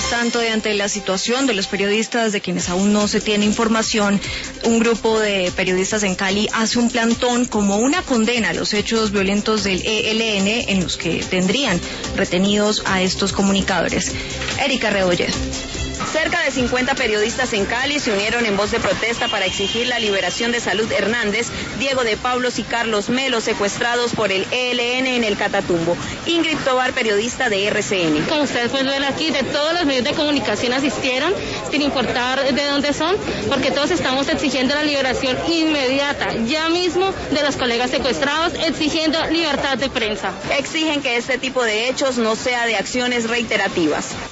Mientras tanto, y ante la situación de los periodistas de quienes aún no se tiene información, un grupo de periodistas en Cali hace un plantón como una condena a los hechos violentos del ELN en los que tendrían retenidos a estos comunicadores. Erika Rebolledo. Cerca de 50 periodistas en Cali se unieron en voz de protesta para exigir la liberación de Salud Hernández, Diego de Pablos y Carlos Melo, secuestrados por el ELN en el Catatumbo. Ingrid Tobar, periodista de RCN. Como ustedes pueden ver aquí, de todos los medios de comunicación asistieron, sin importar de dónde son, porque todos estamos exigiendo la liberación inmediata, ya mismo, de los colegas secuestrados, exigiendo libertad de prensa. Exigen que este tipo de hechos no sea de acciones reiterativas.